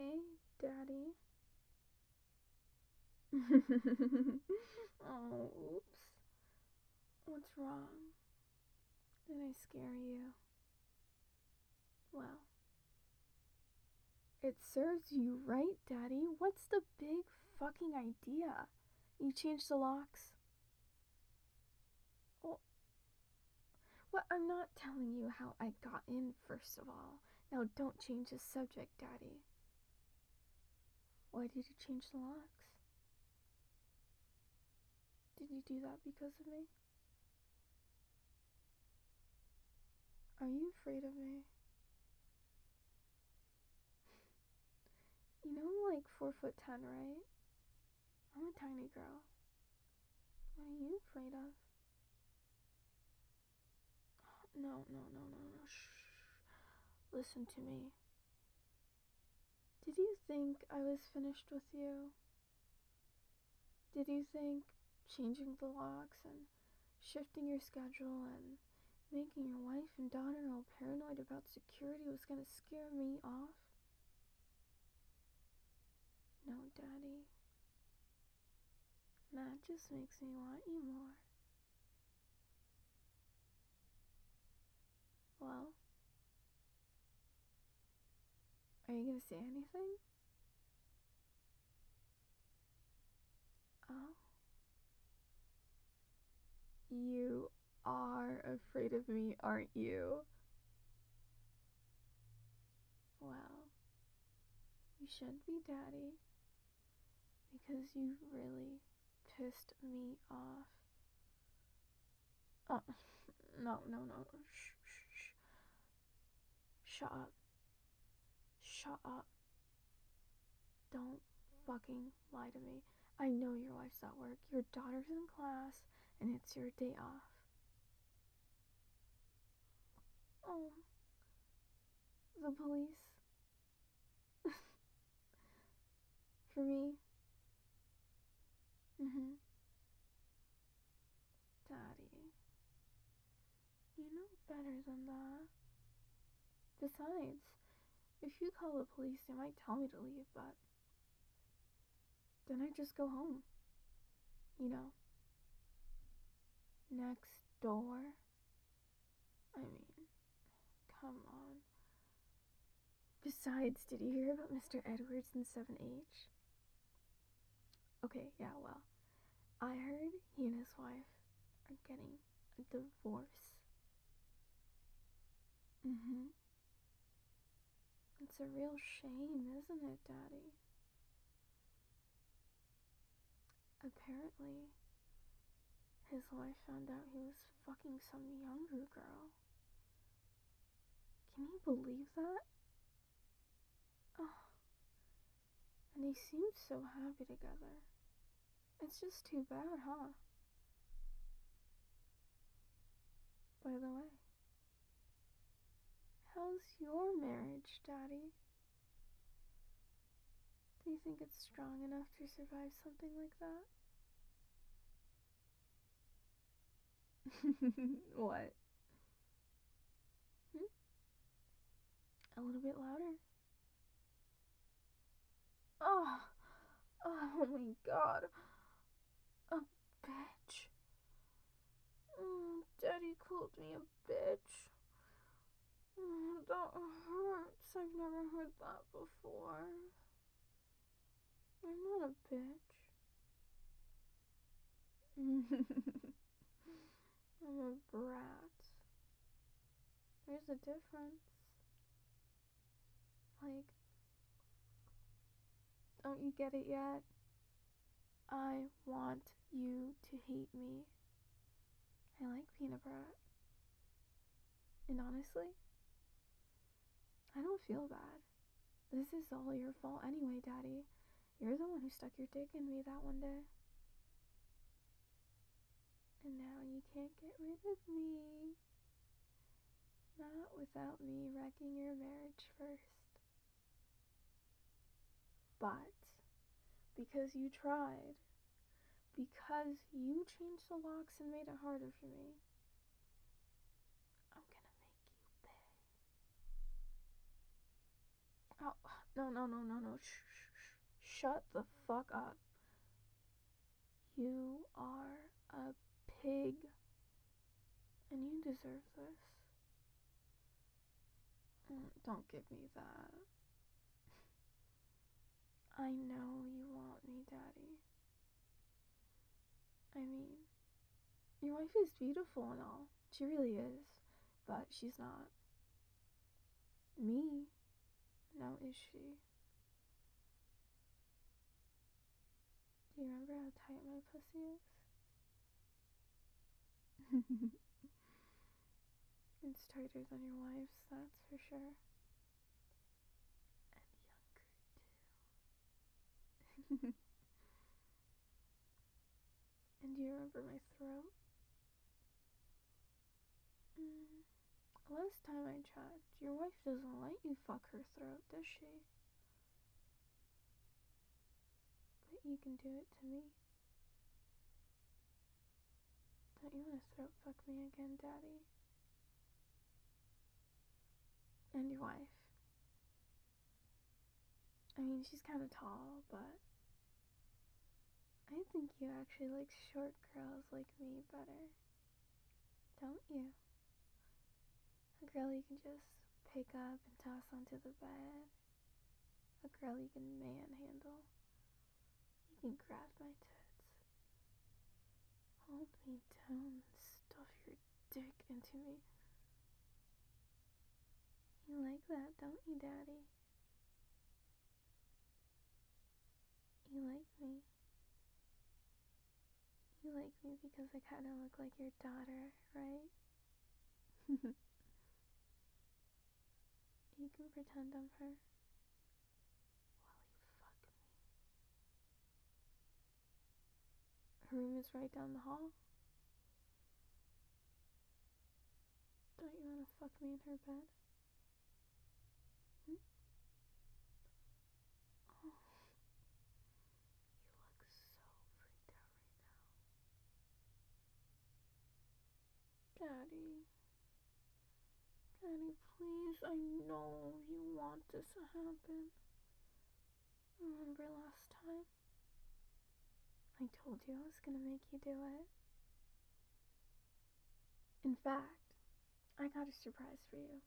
Hey, Daddy. Oh, oops. What's wrong? Did I scare you? Well, it serves you right, Daddy. What's the big fucking idea? You changed the locks? Well, I'm not telling you how I got in, first of all. Now, don't change the subject, Daddy. Why did you change the locks? Did you do that because of me? Are you afraid of me? You know I'm like 4'10", right? I'm a tiny girl. What are you afraid of? No. Shh. Listen to me. Did you think I was finished with you? Did you think changing the locks and shifting your schedule and making your wife and daughter all paranoid about security was gonna scare me off? No, Daddy. That just makes me want you more. Well, are you gonna say anything? Oh? You are afraid of me, aren't you? Well, you should be, Daddy, because you really pissed me off. Oh, no. Shh. Shut up. Shut up. Don't fucking lie to me. I know your wife's at work, your daughter's in class, and it's your day off. Oh, the police. For me? Daddy, you know better than that. Besides, if you call the police, they might tell me to leave, but then I just go home. You know, next door. I mean, come on. Besides, did you hear about Mr. Edwards and 7H? Okay, yeah, well, I heard he and his wife are getting a divorce. It's a real shame, isn't it, Daddy? Apparently, his wife found out he was fucking some younger girl. Can you believe that? Oh, and they seemed so happy together. It's just too bad, huh? By the way, how's your marriage, Daddy? Do you think it's strong enough to survive something like that? What? A little bit louder. Oh my god. A bitch. Daddy called me a bitch. That hurts. I've never heard that before. I'm not a bitch. I'm a brat. There's a difference. Like, don't you get it yet? I want you to hate me. I like being a brat. And honestly, I don't feel bad. This is all your fault anyway, Daddy. You're the one who stuck your dick in me that one day. And now you can't get rid of me. Not without me wrecking your marriage first. But, because you tried, because you changed the locks and made it harder for me, I'm gonna make you pay. Oh, No. Shut the fuck up. You are a pig. And you deserve this. Don't give me that. I know you want me, Daddy. I mean, your wife is beautiful and all. She really is. But she's not me. Now is she? Do you remember how tight my pussy is? It's tighter than your wife's, that's for sure. And younger, too. And do you remember my throat? Last time I checked, your wife doesn't let you fuck her throat, does she? But you can do it to me. Don't you want to throat fuck me again, Daddy? And your wife. I mean, she's kind of tall, but I think you actually like short girls like me better. Don't you? A girl you can just pick up and toss onto the bed. A girl you can manhandle. You can grab my tits. Hold me down and stuff your dick into me. You like that, don't you, Daddy? You like me. You like me because I kind of look like your daughter, right? You can pretend I'm her while you fuck me. Her room is right down the hall. Don't you want to fuck me in her bed? Oh, you look so freaked out right now. Daddy. Daddy, please, I know you want this to happen. Remember last time? I told you I was gonna make you do it. In fact, I got a surprise for you.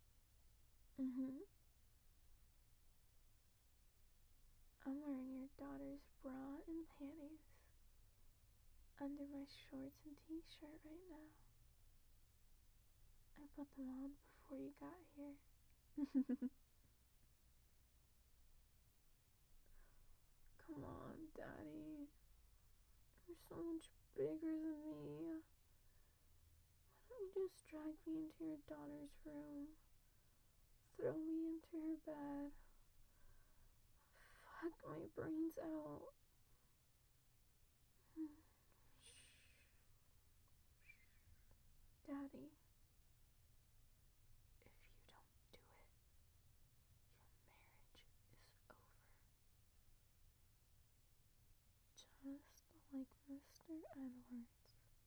I'm wearing your daughter's bra and panties under my shorts and t-shirt right now. I put them on before you got here. Come on, Daddy. You're so much bigger than me. Why don't you just drag me into your daughter's room? Throw me into her bed. Fuck my brains out. Daddy, if you don't do it, your marriage is over. Just like Mr. Edwards.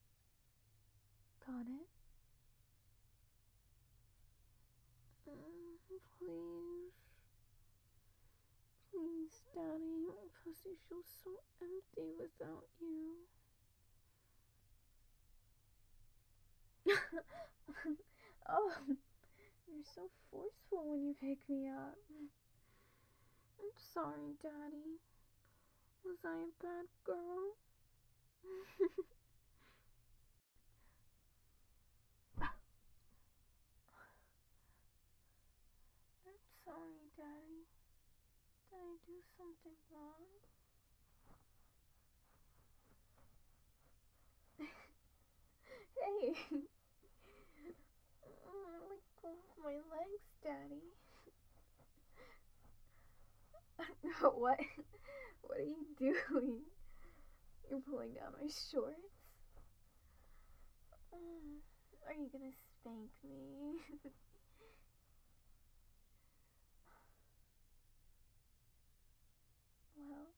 Got it? Please. Please, Daddy, my pussy feels so empty without you. Oh, you're so forceful when you pick me up. I'm sorry, Daddy. Was I a bad girl? I'm sorry, Daddy. Did I do something wrong? Hey! Let go of my legs, Daddy. What? What are you doing? You're pulling down my shorts? Are you gonna spank me? Well,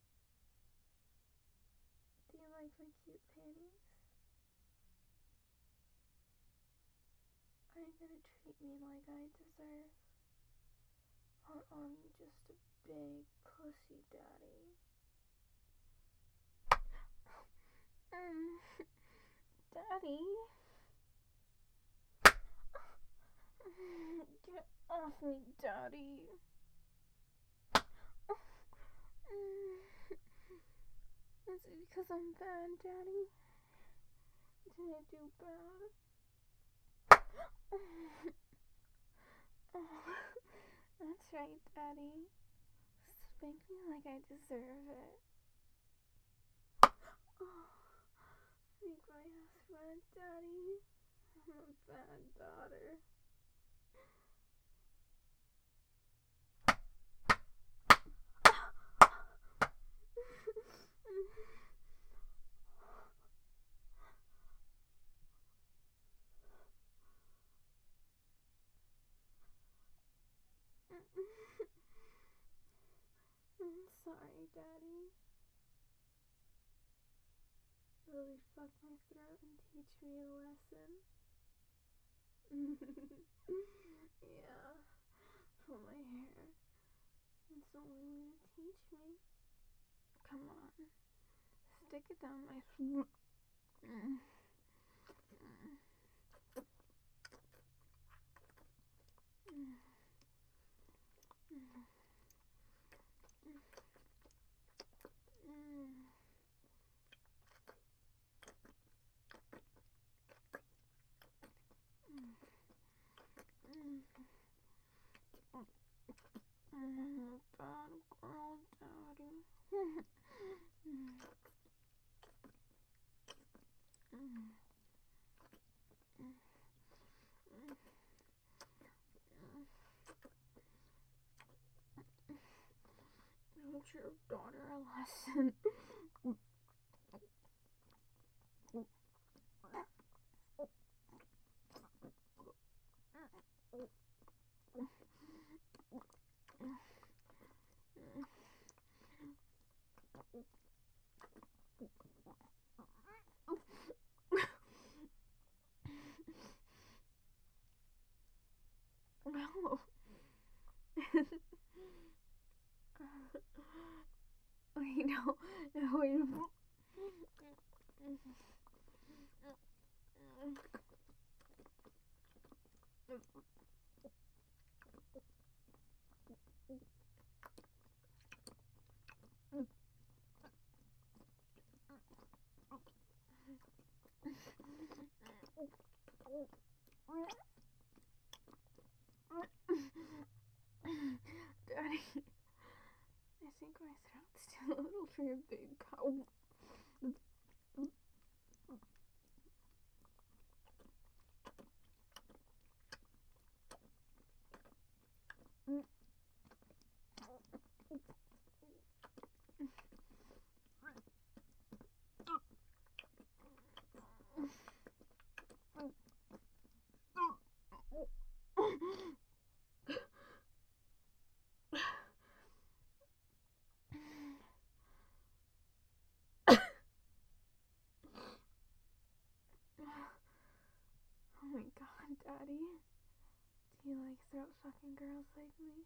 do you like my cute panties? Are you gonna treat me like I deserve? Or are are you just a big pussy, Daddy? Daddy? Get off me, Daddy. Is it because I'm bad, Daddy? Did I do bad? Oh, that's right, Daddy. Spank me like I deserve it. Oh, make my ass red, Daddy. I'm a bad daughter. I'm sorry, Daddy. Really fuck my throat and teach me a lesson. Yeah, pull my hair. It's the only way to teach me. Come on, stick it down my throat. I'm a bad girl, Daddy. Teach your daughter a lesson. No. Wait, no. No, wait. Daddy, I think my throat's too little for your big cow. Oh my god, Daddy. Do you like throat fucking girls like me?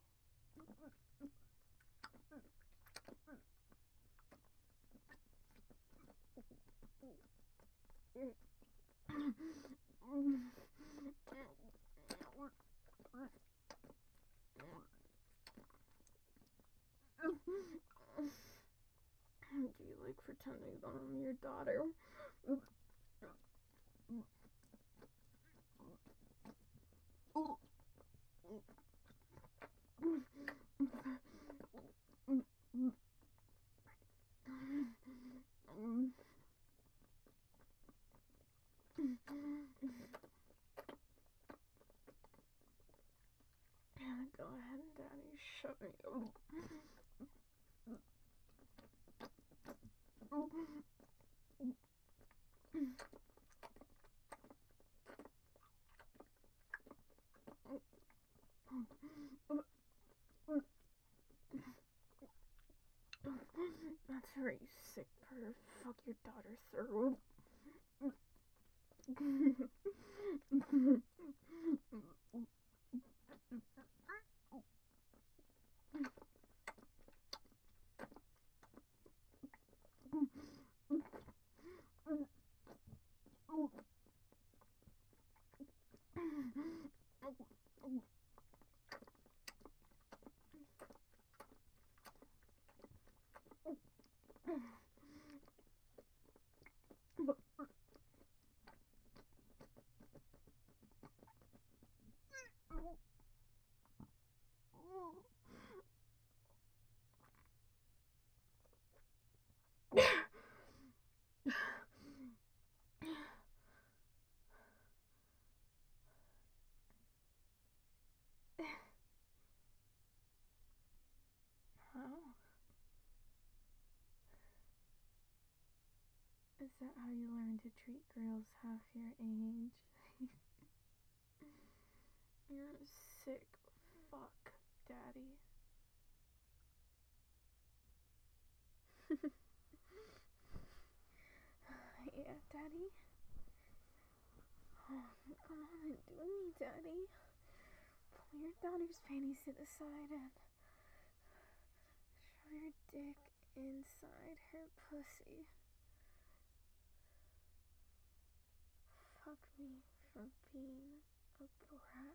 Do you like pretending that I'm your daughter? Go ahead, Daddy, shut me up. That's right, you sick perv. Fuck your daughter's throat. Is that how you learn to treat girls half your age? You're a sick fuck, Daddy. Yeah, Daddy? Oh, come on and do me, Daddy. Pull your daughter's panties to the side and shove your dick inside her pussy. Fuck me for being a brat.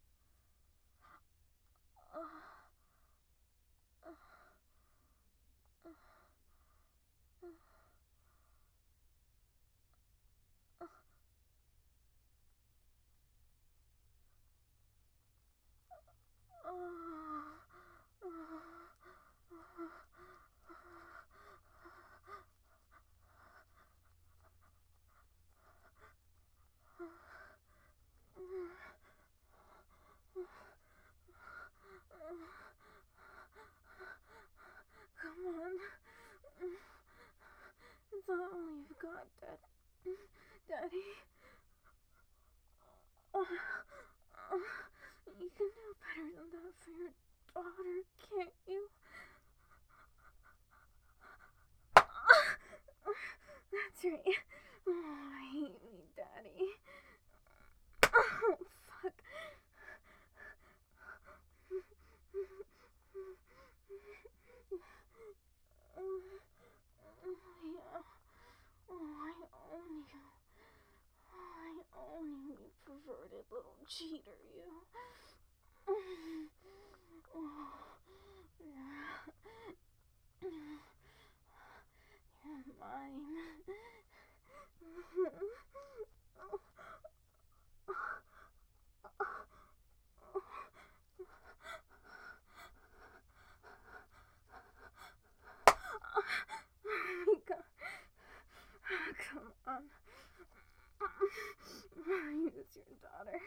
Come on. It's not all you've got, Daddy. You can do better than that for your daughter, can't you? That's right. Oh, I hate me, Daddy. Oh, fuck. Yeah. Oh, I own you. I own you, you perverted little cheater, you. Oh, yeah. You're mine. Come on. Use your daughter.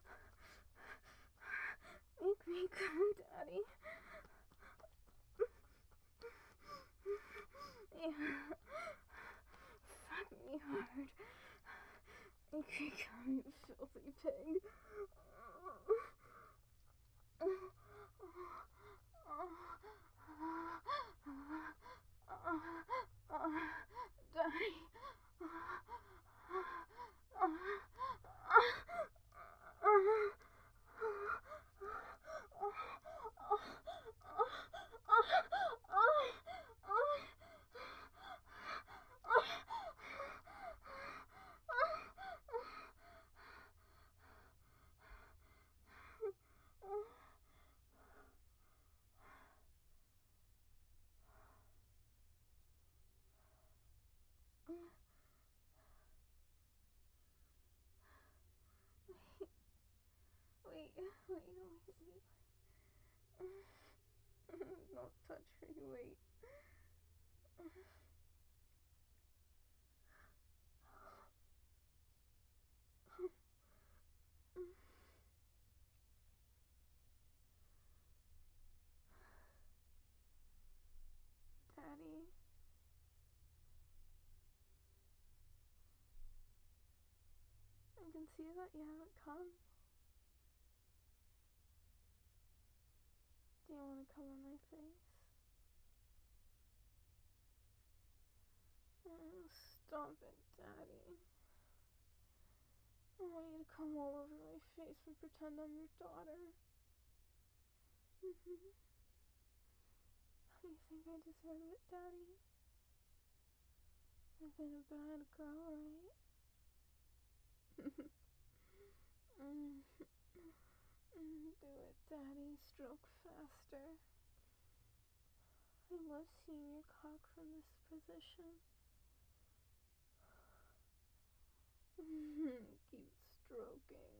Make me come, Daddy. Yeah. Fuck me hard. Make me come, you filthy pig. Daddy. Wait. Don't touch her, wait. Daddy. I can see that you haven't come. Do you want to come on my face? Oh, stop it, Daddy. I want you to come all over my face and pretend I'm your daughter. Do you think I deserve it, Daddy? I've been a bad girl, right? Do it, Daddy. Stroke faster. I love seeing your cock from this position. Keep stroking.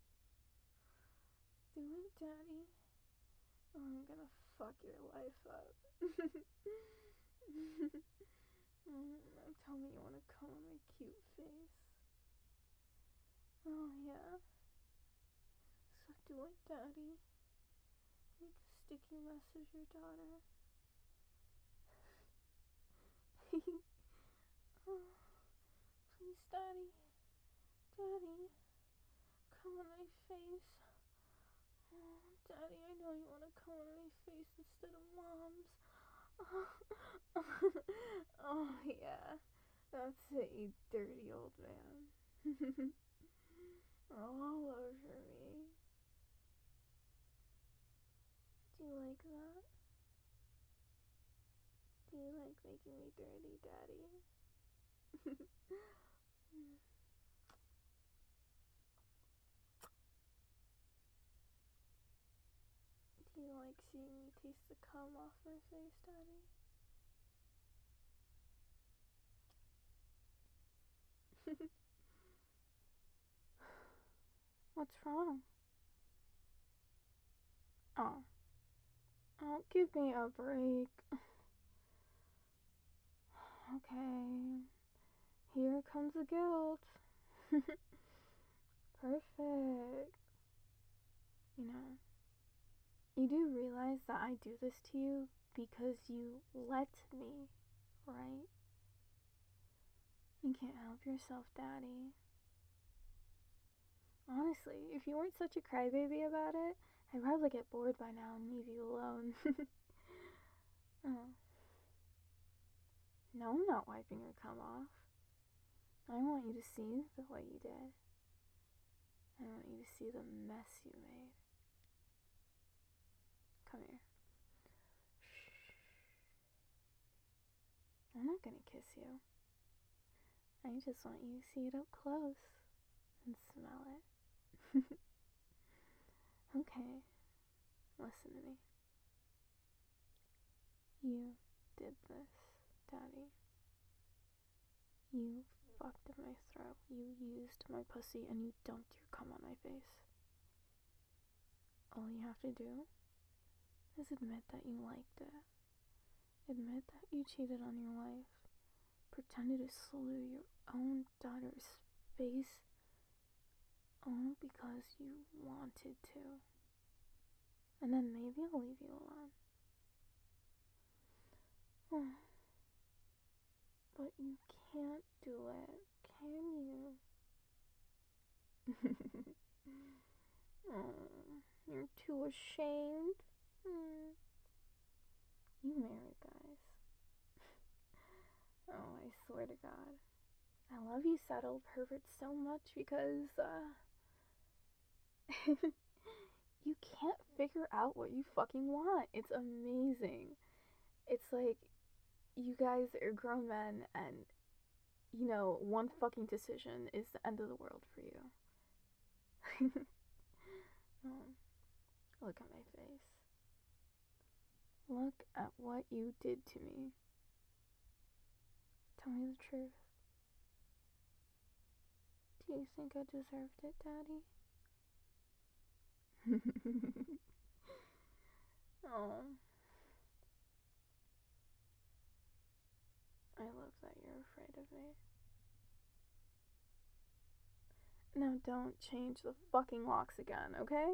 Do it, Daddy. Or I'm gonna fuck your life up. Now tell me you wanna come on my cute face. Oh, yeah? So do it, Daddy. Make a sticky mess of your daughter. Oh, face, Daddy. Daddy, come on my face. Oh, Daddy, I know you want to come on my face instead of Mom's. Oh, yeah. That's it, you dirty old man. All over me. Do you like that? Do you like making me dirty, Daddy? Do you like seeing me taste the cum off my face, Daddy? What's wrong? Oh. Oh, give me a break. Okay. Here comes the guilt. Perfect. You know, you do realize that I do this to you because you let me, right? You can't help yourself, Daddy. Honestly, if you weren't such a crybaby about it, I'd probably get bored by now and leave you alone. Oh. No, I'm not wiping your cum off. I want you to see what you did. I want you to see the mess you made. Come here. Shh. I'm not gonna kiss you. I just want you to see it up close and smell it. Okay, listen to me. You did this, Daddy. You fucked up my throat. You used my pussy and you dumped your cum on my face. All you have to do is admit that you liked it. Admit that you cheated on your wife. Pretended to slew your own daughter's face all because you wanted to. And then maybe I'll leave you alone. But you can't do it, can you? Oh, you're too ashamed. You married, guys. Oh, I swear to God. I love you, settled pervert, so much because, you can't figure out what you fucking want. It's amazing. It's like you guys are grown men and, you know, one fucking decision is the end of the world for you. Oh, look at my face. Look at what you did to me. Tell me the truth. Do you think I deserved it, Daddy? Oh. I love that you're afraid of me. Now don't change the fucking locks again, okay?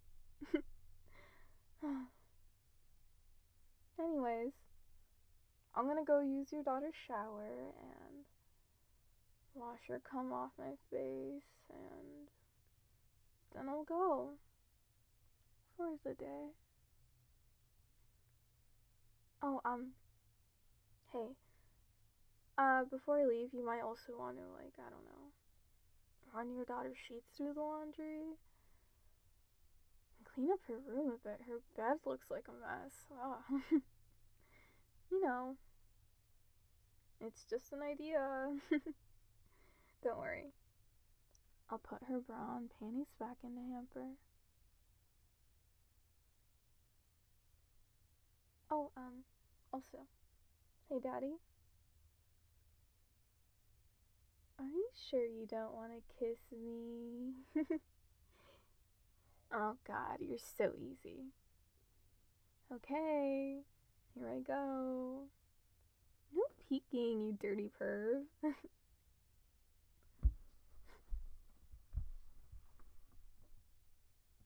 Anyways, I'm gonna go use your daughter's shower and wash her cum off my face, and then I'll go for the day. Oh, hey, before I leave, you might also want to, like, I don't know, run your daughter's sheets through the laundry and clean up her room a bit. Her bed looks like a mess. Oh. You know, it's just an idea. Don't worry. I'll put her bra and panties back in the hamper. Oh, also, hey, Daddy. Are you sure you don't want to kiss me? Oh, God, you're so easy. Okay, here I go. No peeking, you dirty perv.